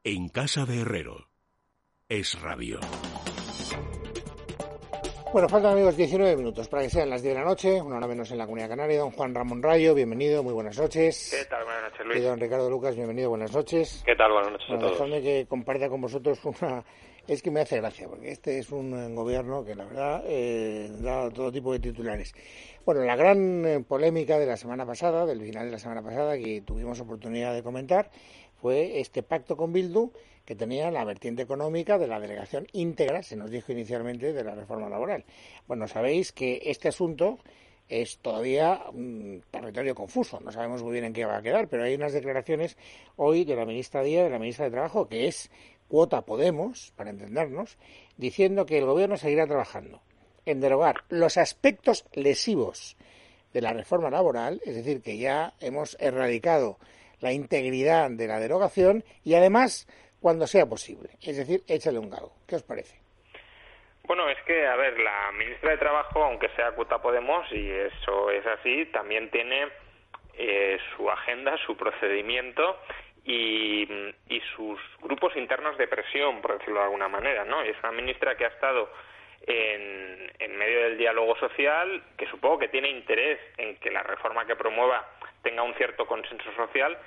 En casa de Herrero. Es Radio. Bueno, faltan, amigos, 19 minutos para que sean las 10 de la noche, una hora menos en la Comunidad Canaria. Don Juan Ramón Rayo, bienvenido, muy buenas noches. ¿Qué tal? Buenas noches, Luis. Y don Ricardo Lucas, bienvenido, buenas noches. ¿Qué tal? Buenas noches a todos. Dejadme que comparta con vosotros una... Es que me hace gracia, porque este es un gobierno que, la verdad, da todo tipo de titulares. Bueno, la gran polémica de la semana pasada, del final de la semana pasada, que tuvimos oportunidad de comentar, fue este pacto con Bildu, que tenía la vertiente económica de la delegación íntegra, se nos dijo inicialmente, de la reforma laboral. Bueno, sabéis que este asunto es todavía un territorio confuso, no sabemos muy bien en qué va a quedar, pero hay unas declaraciones hoy de la ministra Díaz, de la ministra de Trabajo, que es cuota Podemos, para entendernos, diciendo que el gobierno seguirá trabajando en derogar los aspectos lesivos de la reforma laboral, es decir, que ya hemos erradicado la integridad de la derogación y además cuando sea posible, es decir, échale un galgo. ¿Qué os parece? Bueno, es que, a ver, la ministra de Trabajo, aunque sea cuota Podemos, y eso es así, también tiene su agenda, su procedimiento y sus grupos internos de presión, por decirlo de alguna manera, ¿no? Es una ministra que ha estado en medio del diálogo social, que supongo que tiene interés en que la reforma que promueva tenga un cierto consenso social,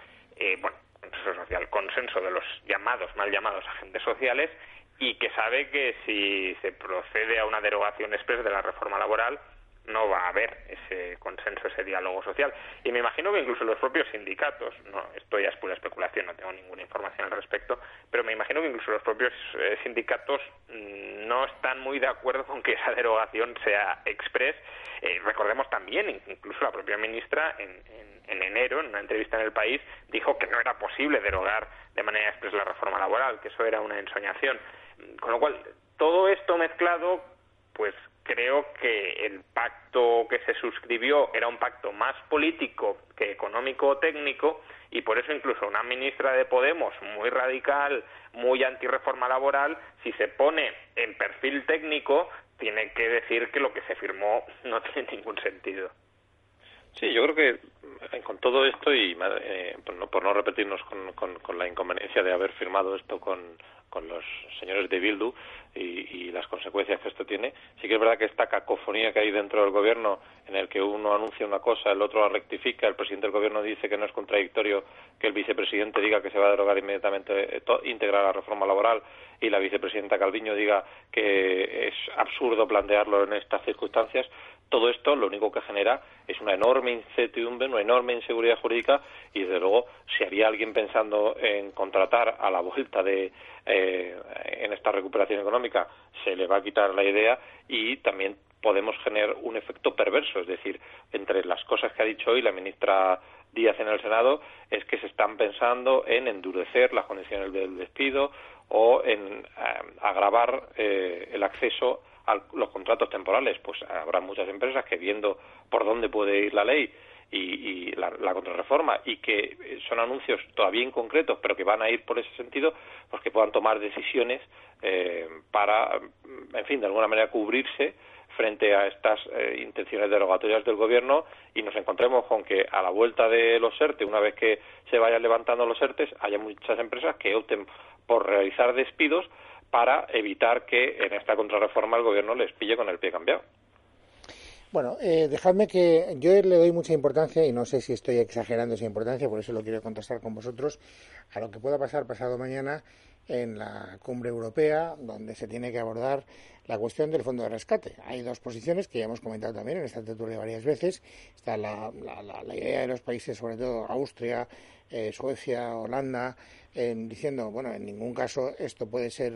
consenso de los mal llamados agentes sociales, y que sabe que si se procede a una derogación express de la reforma laboral no va a haber ese consenso, ese diálogo social. Y me imagino que incluso los propios sindicatos, no, esto ya es pura especulación, no tengo ninguna información al respecto, pero me imagino que incluso los propios sindicatos no están muy de acuerdo con que esa derogación sea express. Recordemos también, incluso la propia ministra en enero, en una entrevista en El País, dijo que no era posible derogar de manera express la reforma laboral, que eso era una ensoñación. Con lo cual, todo esto mezclado, pues creo que el pacto que se suscribió era un pacto más político que económico o técnico, y por eso incluso una ministra de Podemos muy radical, muy antirreforma laboral, si se pone en perfil técnico, tiene que decir que lo que se firmó no tiene ningún sentido. Sí, yo creo que con todo esto, y por no repetirnos con la inconveniencia de haber firmado esto con los señores de Bildu y las consecuencias que esto tiene, sí que es verdad que esta cacofonía que hay dentro del gobierno, en el que uno anuncia una cosa, el otro la rectifica, el presidente del gobierno dice que no es contradictorio que el vicepresidente diga que se va a derogar inmediatamente íntegra la reforma laboral, y la vicepresidenta Calviño diga que es absurdo plantearlo en estas circunstancias. Todo esto lo único que genera es una enorme incertidumbre, una enorme inseguridad jurídica, y desde luego, si había alguien pensando en contratar a la vuelta en esta recuperación económica, se le va a quitar la idea, y también podemos generar un efecto perverso. Es decir, entre las cosas que ha dicho hoy la ministra Díaz en el Senado es que se están pensando en endurecer las condiciones del despido o en agravar el acceso a los contratos temporales. Pues habrá muchas empresas que, viendo por dónde puede ir la ley y la contrarreforma, y que son anuncios todavía inconcretos, pero que van a ir por ese sentido, pues que puedan tomar decisiones para, en fin, de alguna manera cubrirse frente a estas intenciones derogatorias del gobierno, y nos encontremos con que a la vuelta de los ERTE, una vez que se vayan levantando los ERTEs, haya muchas empresas que opten por realizar despidos para evitar que en esta contrarreforma el gobierno les pille con el pie cambiado. Bueno, dejadme que yo le doy mucha importancia, y no sé si estoy exagerando esa importancia, por eso lo quiero contestar con vosotros, a lo que pueda pasar pasado mañana en la cumbre europea, donde se tiene que abordar la cuestión del fondo de rescate. Hay dos posiciones que ya hemos comentado también en esta tertulia varias veces. Está la idea de los países, sobre todo Austria, Suecia, Holanda, diciendo, bueno, en ningún caso esto puede ser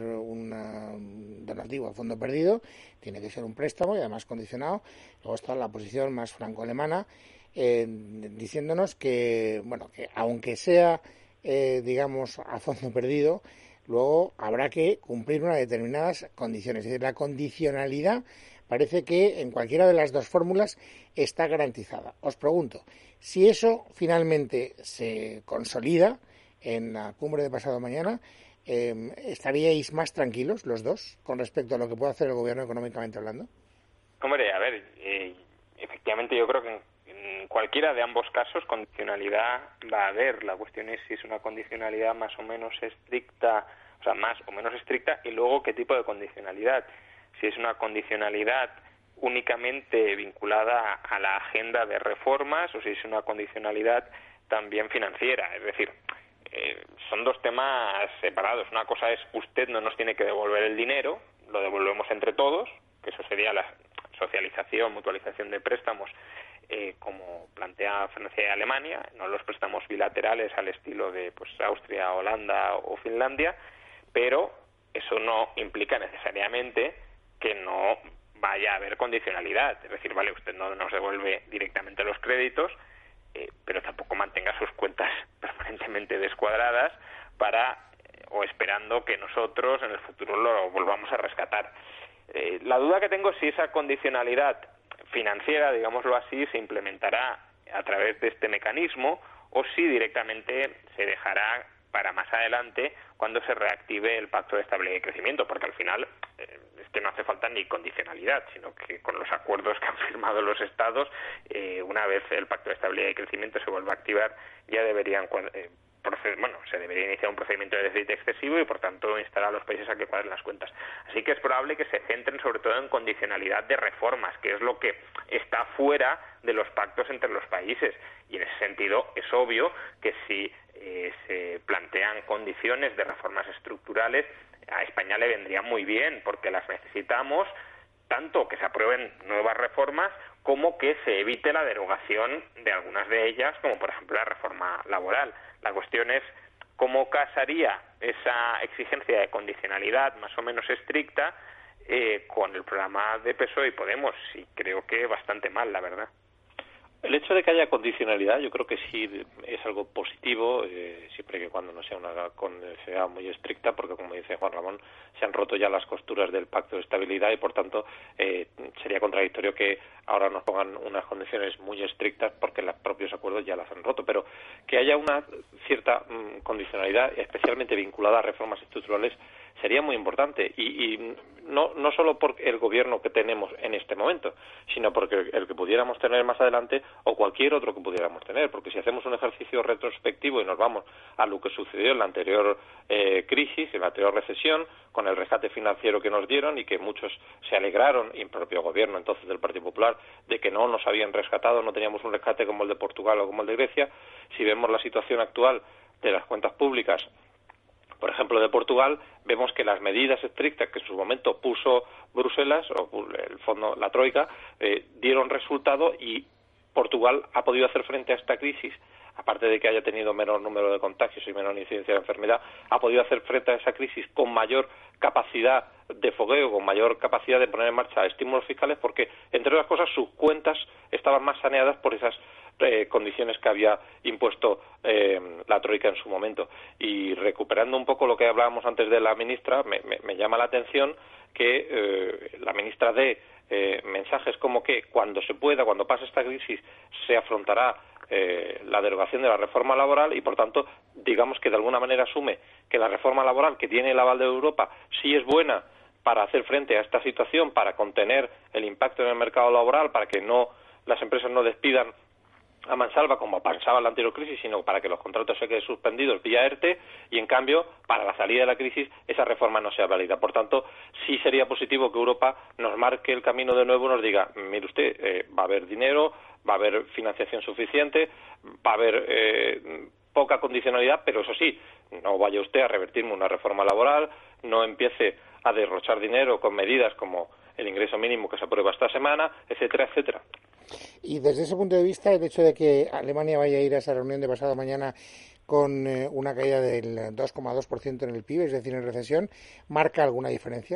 un donativo a fondo perdido, tiene que ser un préstamo y además condicionado. Luego está la posición más franco-alemana, diciéndonos que, bueno, que aunque sea, digamos, a fondo perdido, luego habrá que cumplir unas determinadas condiciones. Es decir, la condicionalidad parece que en cualquiera de las dos fórmulas está garantizada. Os pregunto, si eso finalmente se consolida en la cumbre de pasado mañana, ¿estaríais más tranquilos los dos con respecto a lo que puede hacer el gobierno económicamente hablando? Hombre, a ver, efectivamente yo creo que en cualquiera de ambos casos condicionalidad va a haber. La cuestión es si es una condicionalidad más o menos estricta, o sea, más o menos estricta, y luego qué tipo de condicionalidad. Si es una condicionalidad únicamente vinculada a la agenda de reformas o si es una condicionalidad también financiera. Es decir, son dos temas separados. Una cosa es usted no nos tiene que devolver el dinero, lo devolvemos entre todos, que eso sería la socialización, mutualización de préstamos, como plantea Francia y Alemania, no los préstamos bilaterales al estilo de pues Austria, Holanda o Finlandia, pero eso no implica necesariamente que no vaya a haber condicionalidad. Es decir, vale, usted no nos devuelve directamente los créditos, pero tampoco mantenga sus cuentas permanentemente descuadradas o esperando que nosotros en el futuro lo volvamos a rescatar. La duda que tengo es si esa condicionalidad financiera, digámoslo así, se implementará a través de este mecanismo o si directamente se dejará para más adelante cuando se reactive el Pacto de Estabilidad y Crecimiento, porque al final es que no hace falta ni condicionalidad, sino que con los acuerdos que han firmado los Estados, una vez el Pacto de Estabilidad y Crecimiento se vuelva a activar, ya deberían se debería iniciar un procedimiento de déficit excesivo y, por tanto, instar a los países a que cuadren las cuentas. Así que es probable que se centren sobre todo en condicionalidad de reformas, que es lo que está fuera de los pactos entre los países. Y en ese sentido es obvio que si se plantean condiciones de reformas estructurales, a España le vendría muy bien, porque las necesitamos, tanto que se aprueben nuevas reformas como que se evite la derogación de algunas de ellas, como por ejemplo la reforma laboral. La cuestión es cómo casaría esa exigencia de condicionalidad más o menos estricta con el programa de PSOE y Podemos, y creo que bastante mal, la verdad. El hecho de que haya condicionalidad yo creo que sí es algo positivo, siempre que cuando no sea una condicionalidad muy estricta, porque como dice Juan Ramón, se han roto ya las costuras del Pacto de Estabilidad y por tanto sería contradictorio que ahora nos pongan unas condiciones muy estrictas porque los propios acuerdos ya las han roto, pero que haya una cierta condicionalidad especialmente vinculada a reformas estructurales sería muy importante y no solo por el gobierno que tenemos en este momento, sino porque el que pudiéramos tener más adelante o cualquier otro que pudiéramos tener, porque si hacemos un ejercicio retrospectivo y nos vamos a lo que sucedió en la anterior crisis, en la anterior recesión, con el rescate financiero que nos dieron y que muchos se alegraron, y el propio gobierno entonces del Partido Popular, de que no nos habían rescatado, no teníamos un rescate como el de Portugal o como el de Grecia. Si vemos la situación actual de las cuentas públicas, por ejemplo, de Portugal, vemos que las medidas estrictas que en su momento puso Bruselas, o el fondo, la Troika, dieron resultado y Portugal ha podido hacer frente a esta crisis, aparte de que haya tenido menor número de contagios y menor incidencia de enfermedad, ha podido hacer frente a esa crisis con mayor capacidad de fogueo, con mayor capacidad de poner en marcha estímulos fiscales, porque, entre otras cosas, sus cuentas estaban más saneadas por esas condiciones que había impuesto la Troika en su momento. Y recuperando un poco lo que hablábamos antes de la ministra, me llama la atención que la ministra dé mensajes como que cuando se pueda, cuando pase esta crisis, se afrontará la derogación de la reforma laboral y, por tanto, digamos que de alguna manera asume que la reforma laboral que tiene el aval de Europa sí es buena para hacer frente a esta situación, para contener el impacto en el mercado laboral, para que las empresas no despidan a mansalva como pensaba en la anterior crisis, sino para que los contratos se queden suspendidos vía ERTE y, en cambio, para la salida de la crisis esa reforma no sea válida. Por tanto, sí sería positivo que Europa nos marque el camino de nuevo y nos diga, mire usted, va a haber dinero, va a haber financiación suficiente, va a haber poca condicionalidad, pero eso sí, no vaya usted a revertirme una reforma laboral, no empiece a derrochar dinero con medidas como el ingreso mínimo que se aprueba esta semana, etcétera, etcétera. Y desde ese punto de vista, el hecho de que Alemania vaya a ir a esa reunión de pasado mañana con una caída del 2,2% en el PIB, es decir, en recesión, ¿marca alguna diferencia?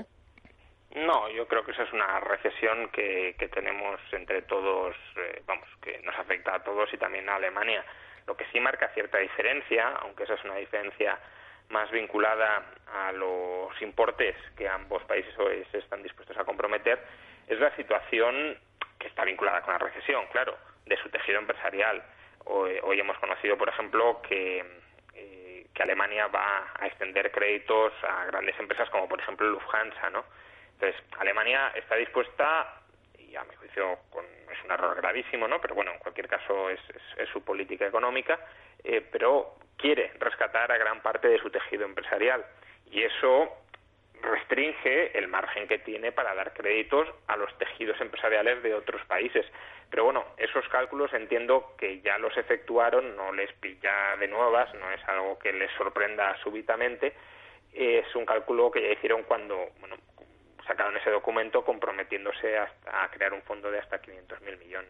No, yo creo que esa es una recesión que tenemos entre todos, que nos afecta a todos y también a Alemania. Lo que sí marca cierta diferencia, aunque esa es una diferencia más vinculada a los importes que ambos países hoy se están dispuestos a comprometer, es la situación que está vinculada con la recesión, claro, de su tejido empresarial. Hoy hemos conocido, por ejemplo, que Alemania va a extender créditos a grandes empresas como, por ejemplo, Lufthansa, ¿no? Entonces, Alemania está dispuesta, y a mi juicio es un error gravísimo, ¿no? Pero bueno, en cualquier caso es su política económica, pero quiere rescatar a gran parte de su tejido empresarial y eso restringe el margen que tiene para dar créditos a los tejidos empresariales de otros países. Pero bueno, esos cálculos entiendo que ya los efectuaron, no les pilla de nuevas, no es algo que les sorprenda súbitamente, es un cálculo que ya hicieron cuando sacaron ese documento comprometiéndose a crear un fondo de hasta 500.000 millones.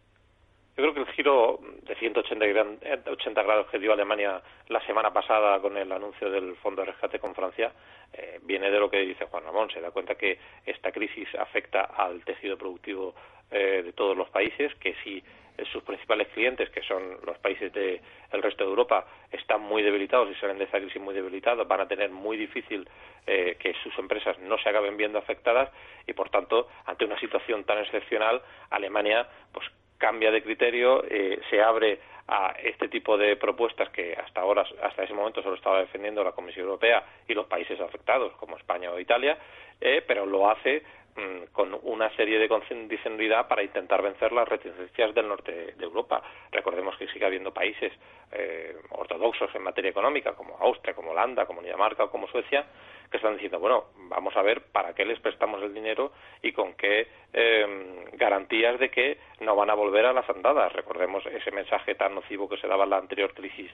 Yo creo que el giro de 180 grados que dio Alemania la semana pasada con el anuncio del fondo de rescate con Francia viene de lo que dice Juan Ramón. Se da cuenta que esta crisis afecta al tejido productivo de todos los países, que si sus principales clientes, que son los países del resto de Europa, están muy debilitados y salen de esta crisis muy debilitados, van a tener muy difícil que sus empresas no se acaben viendo afectadas y, por tanto, ante una situación tan excepcional, Alemania pues cambia de criterio, se abre a este tipo de propuestas que hasta ese momento solo estaba defendiendo la Comisión Europea y los países afectados, como España o Italia, pero lo hace con una serie de condicionalidad para intentar vencer las reticencias del norte de Europa. Recordemos que sigue habiendo países ortodoxos en materia económica, como Austria, como Holanda, como Dinamarca o como Suecia, que están diciendo, bueno, vamos a ver para qué les prestamos el dinero y con qué garantías de que no van a volver a las andadas. Recordemos ese mensaje tan nocivo que se daba en la anterior crisis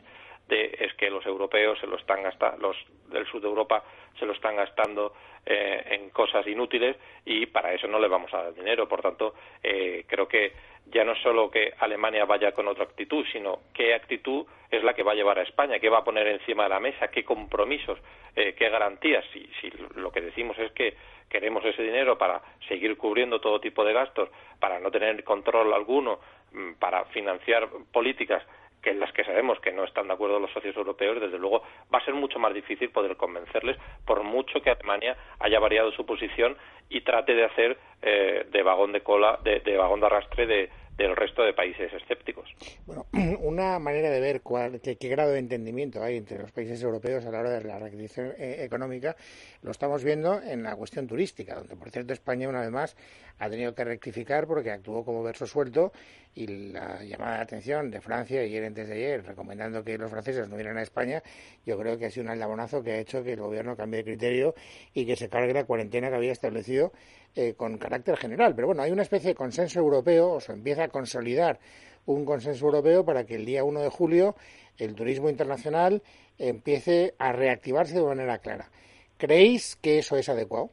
es que los europeos se lo están gastando, los del sur de Europa se lo están gastando en cosas inútiles y para eso no le vamos a dar dinero. Por tanto, creo que ya no solo que Alemania vaya con otra actitud, sino qué actitud es la que va a llevar a España, qué va a poner encima de la mesa, qué compromisos, qué garantías. Si lo que decimos es que queremos ese dinero para seguir cubriendo todo tipo de gastos, para no tener control alguno, para financiar políticas que en las que sabemos que no están de acuerdo los socios europeos, desde luego va a ser mucho más difícil poder convencerles, por mucho que Alemania haya variado su posición y trate de hacer de vagón de cola, de vagón de arrastre del resto de países escépticos. Bueno, una manera de ver qué grado de entendimiento hay entre los países europeos a la hora de la reactivación económica lo estamos viendo en la cuestión turística, donde, por cierto, España, una vez más, ha tenido que rectificar porque actuó como verso suelto y la llamada de atención de Francia ayer antes de ayer, recomendando que los franceses no vinieran a España, yo creo que ha sido un eslabonazo que ha hecho que el gobierno cambie de criterio y que se cargue la cuarentena que había establecido con carácter general. Pero bueno, hay una especie de consenso europeo, o se empieza a consolidar un consenso europeo para que el día 1 de julio el turismo internacional empiece a reactivarse de manera clara. ¿Creéis que eso es adecuado?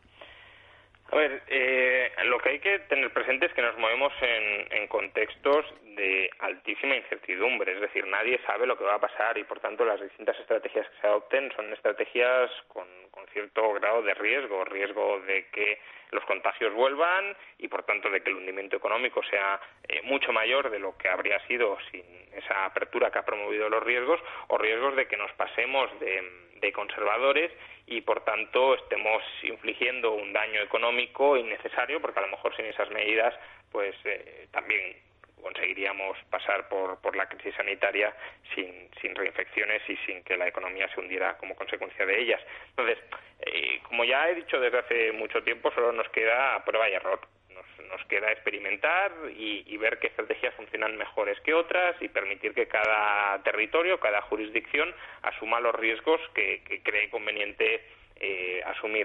A ver, lo que hay que tener presente es que nos movemos en contextos de altísima incertidumbre, es decir, nadie sabe lo que va a pasar y, por tanto, las distintas estrategias que se adopten son estrategias con cierto grado de riesgo de que los contagios vuelvan y, por tanto, de que el hundimiento económico sea mucho mayor de lo que habría sido sin esa apertura que ha promovido los riesgos, o riesgos de que nos pasemos de conservadores y, por tanto, estemos infligiendo un daño económico innecesario, porque a lo mejor sin esas medidas pues también conseguiríamos pasar por la crisis sanitaria sin reinfecciones y sin que la economía se hundiera como consecuencia de ellas. Entonces, como ya he dicho desde hace mucho tiempo, solo nos queda prueba y error. Nos queda experimentar y ver qué estrategias funcionan mejores que otras y permitir que cada territorio, cada jurisdicción asuma los riesgos que cree conveniente asumir.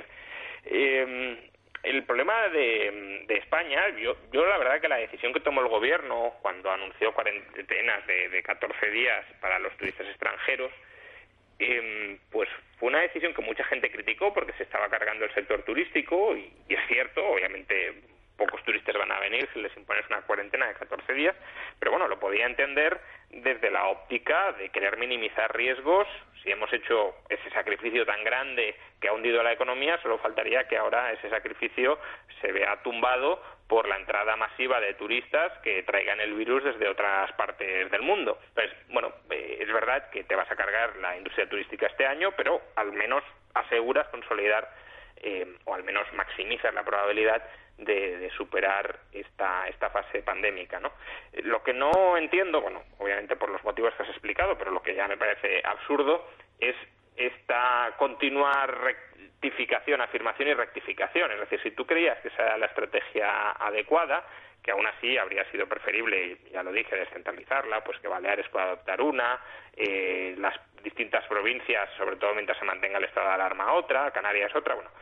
El problema de España, yo la verdad que la decisión que tomó el gobierno cuando anunció cuarentenas de 14 días para los turistas extranjeros, pues fue una decisión que mucha gente criticó porque se estaba cargando el sector turístico y es cierto, obviamente pocos turistas van a venir si les impones una cuarentena de 14 días, pero bueno, lo podía entender desde la óptica de querer minimizar riesgos. Si hemos hecho ese sacrificio tan grande que ha hundido la economía, solo faltaría que ahora ese sacrificio se vea tumbado por la entrada masiva de turistas que traigan el virus desde otras partes del mundo. Pues bueno, es verdad que te vas a cargar la industria turística este año, pero al menos aseguras consolidar o al menos maximizar la probabilidad de superar esta fase pandémica, ¿no? Lo que no entiendo, bueno, obviamente por los motivos que has explicado, pero lo que ya me parece absurdo es esta continua rectificación, afirmación y rectificación. Es decir, si tú creías que esa era la estrategia adecuada, que aún así habría sido preferible, y ya lo dije, descentralizarla, pues que Baleares pueda adoptar una, las distintas provincias, sobre todo mientras se mantenga el estado de alarma, otra, Canarias otra, bueno.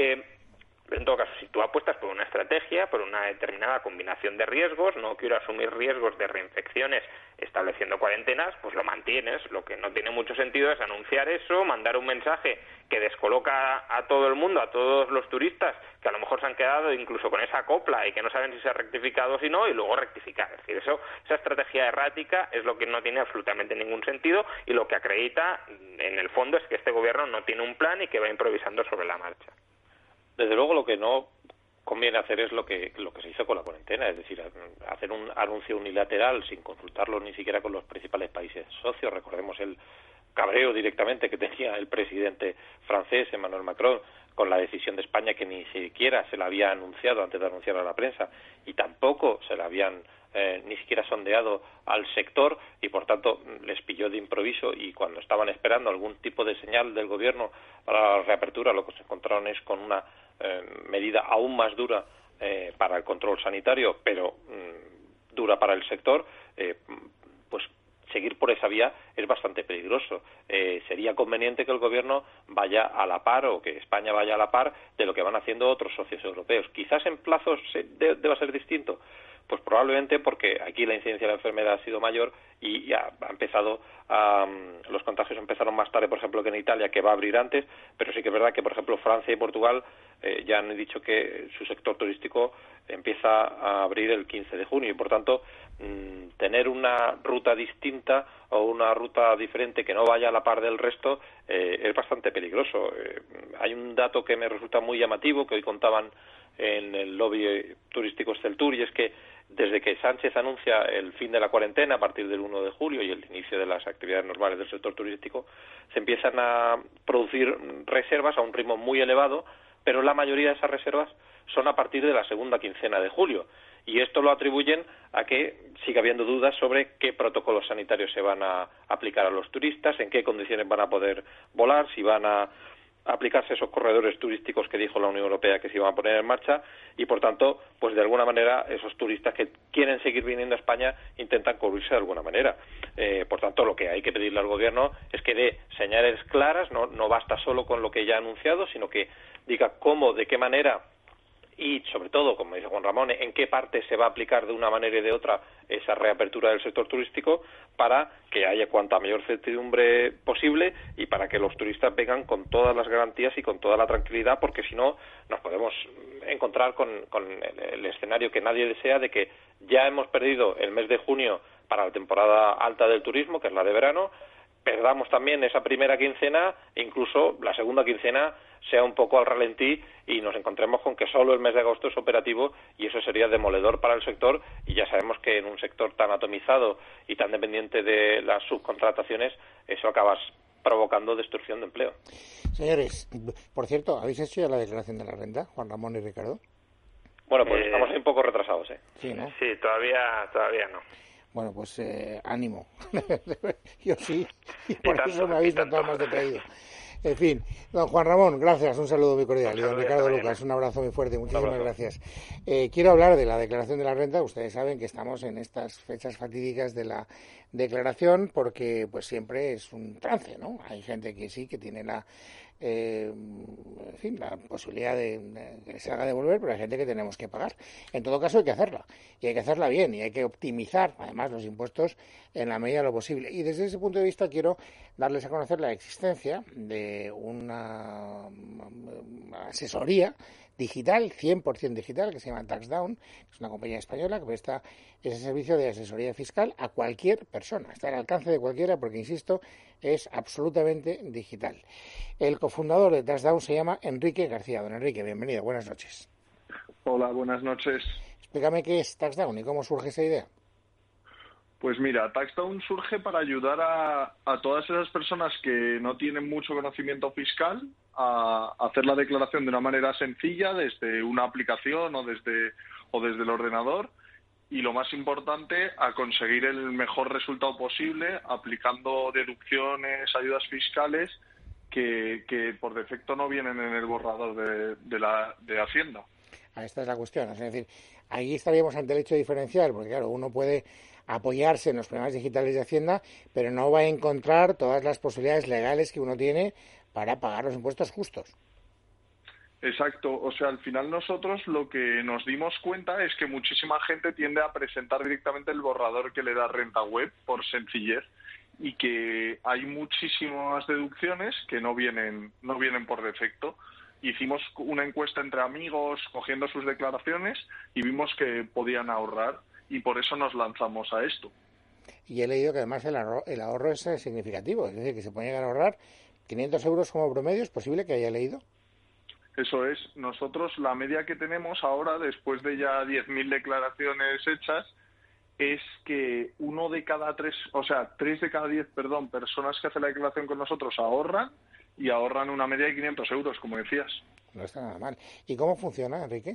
En todo caso, si tú apuestas por una estrategia, por una determinada combinación de riesgos, no quiero asumir riesgos de reinfecciones estableciendo cuarentenas, pues lo mantienes. Lo que no tiene mucho sentido es anunciar eso, mandar un mensaje que descoloca a todo el mundo, a todos los turistas, que a lo mejor se han quedado incluso con esa copla y que no saben si se ha rectificado o si no, y luego rectificar. Es decir, esa estrategia errática es lo que no tiene absolutamente ningún sentido, y lo que acredita, en el fondo, es que este gobierno no tiene un plan y que va improvisando sobre la marcha. Desde luego, lo que no conviene hacer es lo que se hizo con la cuarentena, es decir, hacer un anuncio unilateral sin consultarlo ni siquiera con los principales países socios. Recordemos el cabreo directamente que tenía el presidente francés, Emmanuel Macron, con la decisión de España, que ni siquiera se la había anunciado antes de anunciar a la prensa, y tampoco se la habían ni siquiera sondeado al sector, y por tanto les pilló de improviso, y cuando estaban esperando algún tipo de señal del gobierno para la reapertura, lo que se encontraron es con una medida aún más dura para el control sanitario, pero dura para el sector. Pues seguir por esa vía es bastante peligroso. Sería conveniente que el gobierno vaya a la par, o que España vaya a la par de lo que van haciendo otros socios europeos. Quizás en plazos deba ser distinto, pues probablemente porque aquí la incidencia de la enfermedad ha sido mayor y ya ha empezado, los contagios empezaron más tarde, por ejemplo, que en Italia, que va a abrir antes, pero sí que es verdad que, por ejemplo, Francia y Portugal ya han dicho que su sector turístico empieza a abrir el 15 de junio y, por tanto, tener una ruta distinta o una ruta diferente que no vaya a la par del resto es bastante peligroso. Hay un dato que me resulta muy llamativo, que hoy contaban en el lobby turístico Exceltur, y es que desde que Sánchez anuncia el fin de la cuarentena a partir del 1 de julio y el inicio de las actividades normales del sector turístico, se empiezan a producir reservas a un ritmo muy elevado, pero la mayoría de esas reservas son a partir de la segunda quincena de julio. Y esto lo atribuyen a que sigue habiendo dudas sobre qué protocolos sanitarios se van a aplicar a los turistas, en qué condiciones van a poder volar, si van a aplicarse esos corredores turísticos que dijo la Unión Europea que se iban a poner en marcha, y por tanto, pues de alguna manera esos turistas que quieren seguir viniendo a España intentan cubrirse de alguna manera. Por tanto, lo que hay que pedirle al gobierno es que dé señales claras, no basta solo con lo que ya ha anunciado, sino que diga cómo, de qué manera, y sobre todo, como dice Juan Ramón, en qué parte se va a aplicar de una manera y de otra esa reapertura del sector turístico, para que haya cuanta mayor certidumbre posible y para que los turistas vengan con todas las garantías y con toda la tranquilidad, porque si no nos podemos encontrar con el escenario que nadie desea, de que ya hemos perdido el mes de junio para la temporada alta del turismo, que es la de verano, perdamos también esa primera quincena, e incluso la segunda quincena sea un poco al ralentí, y nos encontremos con que solo el mes de agosto es operativo, y eso sería demoledor para el sector, y ya sabemos que en un sector tan atomizado y tan dependiente de las subcontrataciones, eso acaba provocando destrucción de empleo. Señores, por cierto, ¿habéis hecho ya la declaración de la renta, Juan Ramón y Ricardo? Bueno, pues estamos un poco retrasados, ¿eh? Sí, ¿no? Sí, todavía no. Bueno, pues ánimo. Yo sí, y por eso me habéis notado más decaído. En fin, don Juan Ramón, gracias, un saludo muy cordial. Y don Ricardo Lucas, un abrazo muy fuerte, muchísimas gracias. Quiero hablar de la declaración de la renta. Ustedes saben que estamos en estas fechas fatídicas de la declaración, porque pues siempre es un trance, ¿no? Hay gente que sí, que tiene la posibilidad de que se haga devolver, pero hay gente que tenemos que pagar. En todo caso hay que hacerla, y hay que hacerla bien, y hay que optimizar además los impuestos en la medida de lo posible. Y desde ese punto de vista quiero darles a conocer la existencia de una asesoría digital, 100% digital, que se llama TaxDown, que es una compañía española que presta ese servicio de asesoría fiscal a cualquier persona. Está al alcance de cualquiera porque, insisto, es absolutamente digital. El cofundador de TaxDown se llama Enrique García. Don Enrique, bienvenido, buenas noches. Hola, buenas noches. Explícame qué es TaxDown y cómo surge esa idea. Pues mira, TaxDown surge para ayudar a todas esas personas que no tienen mucho conocimiento fiscal a hacer la declaración de una manera sencilla desde una aplicación o desde el ordenador, y lo más importante, a conseguir el mejor resultado posible aplicando deducciones, ayudas fiscales que por defecto no vienen en el borrador de Hacienda. Esta es la cuestión. Es decir, ahí estaríamos ante el hecho diferencial, porque claro, uno puede apoyarse en los programas digitales de Hacienda, pero no va a encontrar todas las posibilidades legales que uno tiene para pagar los impuestos justos. Exacto, o sea, al final nosotros lo que nos dimos cuenta es que muchísima gente tiende a presentar directamente el borrador que le da Renta Web por sencillez y que hay muchísimas deducciones que no vienen por defecto. Hicimos una encuesta entre amigos cogiendo sus declaraciones y vimos que podían ahorrar y por eso nos lanzamos a esto. Y he leído que además el ahorro es significativo, es decir, que se puede llegar a ahorrar 500 euros como promedio, ¿es posible que haya leído? Eso es. Nosotros la media que tenemos ahora, después de ya 10.000 declaraciones hechas, es que 3 de cada 10, personas que hacen la declaración con nosotros ahorran y ahorran una media de 500 euros, como decías. No está nada mal. ¿Y cómo funciona, Enrique?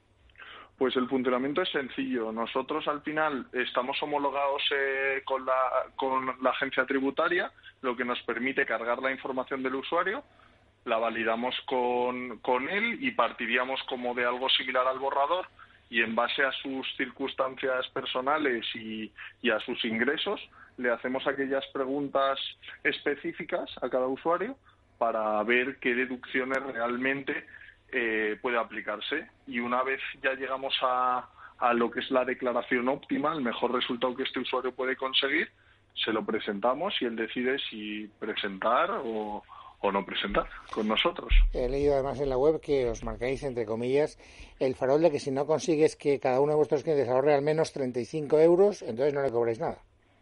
Pues el funcionamiento es sencillo. Nosotros al final estamos homologados con la agencia tributaria, lo que nos permite cargar la información del usuario. La validamos con él y partiríamos como de algo similar al borrador y en base a sus circunstancias personales y a sus ingresos le hacemos aquellas preguntas específicas a cada usuario para ver qué deducciones realmente puede aplicarse. Y una vez ya llegamos a lo que es la declaración óptima, el mejor resultado que este usuario puede conseguir, se lo presentamos y él decide si presentar o no presentar con nosotros. He leído además en la web que os marcáis, entre comillas, el farol de que si no consigues que cada uno de vuestros clientes ahorre al menos 35 euros, entonces no le cobráis nada.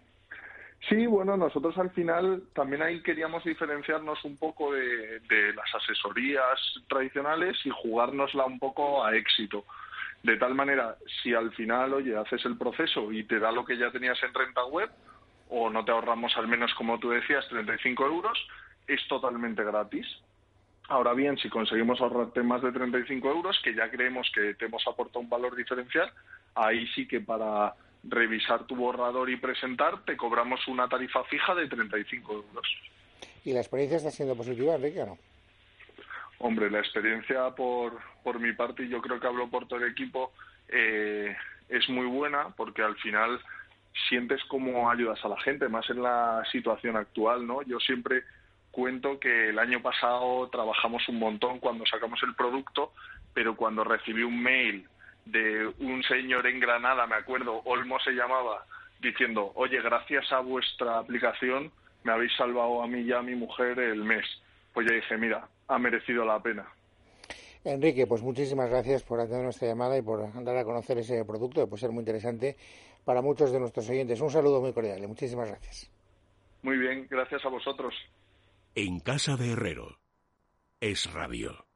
Sí, bueno, nosotros al final también ahí queríamos diferenciarnos un poco de las asesorías tradicionales y jugárnosla un poco a éxito. De tal manera, si al final, oye, haces el proceso y te da lo que ya tenías en Renta Web, o no te ahorramos al menos, como tú decías, 35 euros, es totalmente gratis. Ahora bien, si conseguimos ahorrarte más de 35 euros, que ya creemos que te hemos aportado un valor diferencial, ahí sí que para revisar tu borrador y presentar te cobramos una tarifa fija de 35 euros. ¿Y la experiencia está siendo positiva, Enrique, o no? Hombre, la experiencia por mi parte, y yo creo que hablo por todo el equipo, es muy buena porque al final sientes cómo ayudas a la gente, más en la situación actual, ¿no? Yo siempre cuento que el año pasado trabajamos un montón cuando sacamos el producto, pero cuando recibí un mail de un señor en Granada, me acuerdo, Olmo se llamaba, diciendo, oye, gracias a vuestra aplicación me habéis salvado a mí y a mi mujer el mes. Pues yo dije, mira, ha merecido la pena. Enrique, pues muchísimas gracias por atender nuestra llamada y por dar a conocer ese producto, que puede ser muy interesante para muchos de nuestros oyentes. Un saludo muy cordial y muchísimas gracias. Muy bien, gracias a vosotros. En casa de Herrero, Es Radio.